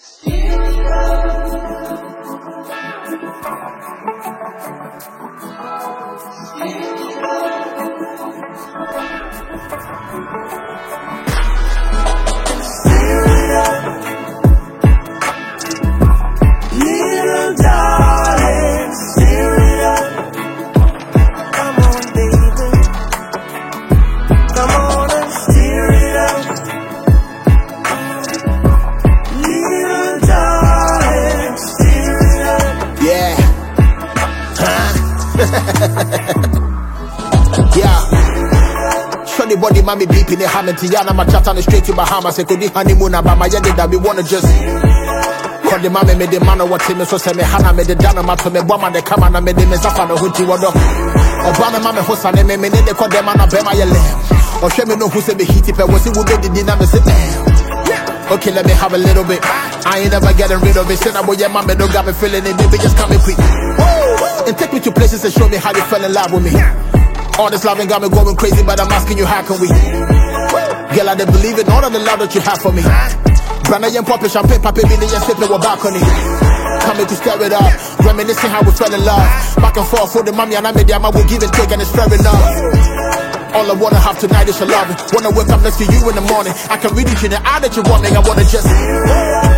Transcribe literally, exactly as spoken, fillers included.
Yeah. Shorty body mommy beeping the Hamilton. Yana my chat on the straight to Bahamas. I could the honeymoon about my yard that we wanna just call the mommy made the man of what him so say me Hana made the dana mat me woman the come and made the Mezafa no hunty wado. Obama mammy Hosane me made the call them and Bema Yale. Or show me no who say me hit if I was it would be the dinner sit there. Okay, let me have a little bit. I ain't never getting rid of it. Said I boy your mommy don't got me feeling it, baby just come quick. And take me to places and show me how you fell in love with me. All this loving got me going crazy, but I'm asking you, how can we? Girl, I didn't believe in all of the love that you have for me. Brand new pop champagne, papi, me, just sipping with balcony. Coming to stir it up, reminiscing how we fell in love. Back and forth for the mommy and I made the I will give and take and it's fair enough. All I wanna have tonight is your love. Wanna wake up next to you in the morning. I can read it in the eye that you want me. I wanna just